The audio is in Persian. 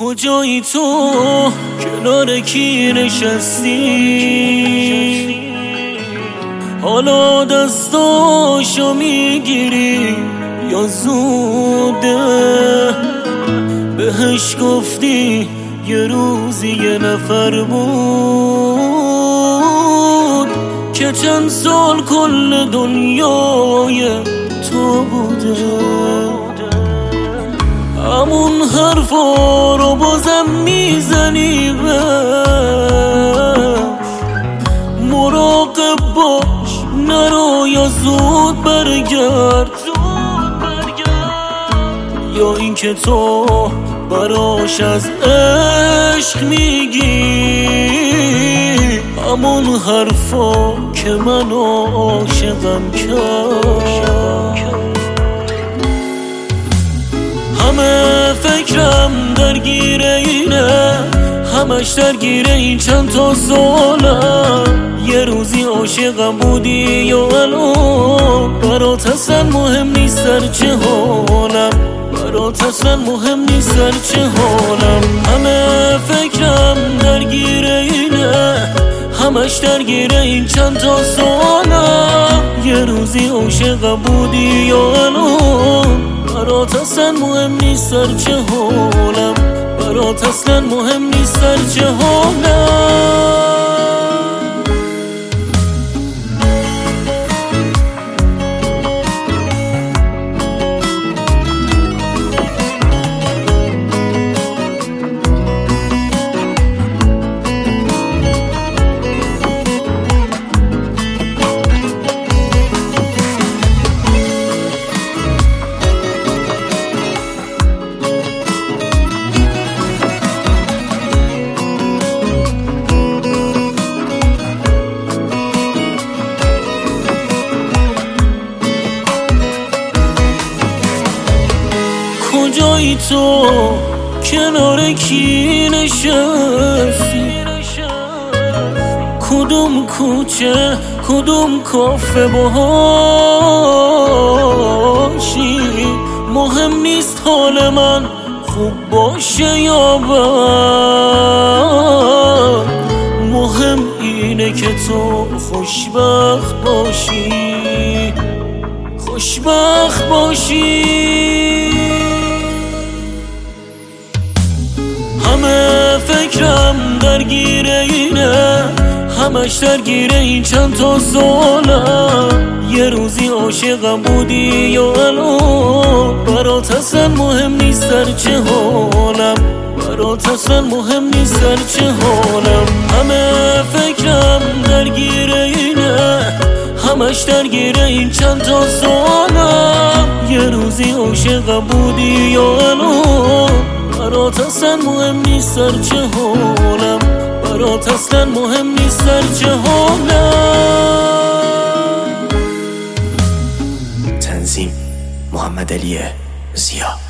کجایی تو کنار کی نشستی؟ حالا دستاشو میگیری یا زوده؟ بهش گفتی یه روزی یه نفر بود که چند سال کل دنیای تو بوده. همون حرفا رو بازم میزنی بهش، مراقب باش نرو یا زود برگرد، یا این که تو براش از عشق میگی همون حرفا که من عاشقم کرد. همه فکرم درگیره اینه، همش درگیره این چند تا سالم. یه روزی عاشقم بودی یا الان برات اصلا مهم نیست در چه حالم، برات اصلا مهم نیست در چه حالم. همه فکرم درگیره اینه، همش درگیره این چند تا سالم. یه روزی عاشقم بودی یا الان برات اصلا مهم نیست در چه حالم، برات اصلا مهم نیست در چه حالم. کجایی تو کنار کی نشستی؟ کدوم کوچه کدوم کافه باهاشی؟ مهم نیست حال من خوب باشه یا بد، مهم اینه که تو خوشبخت باشی، خوشبخت باشی. همه فکرم درگیره اینه، همش درگیره این چند تا سالم. یه روزی عاشقم بودی یا الان برات اصلا مهم نیست در چه حالم، برات اصلا مهم نیست در چه حالم. همه فکرم درگیره اینه، همش درگیره این چند تا سالم. یه روزی عاشقم بودی یا الان برات اصلا مهم نیست در چه حالم، برات اصلا مهم نیست در چه حالم. تنظیم محمد علی ضیا.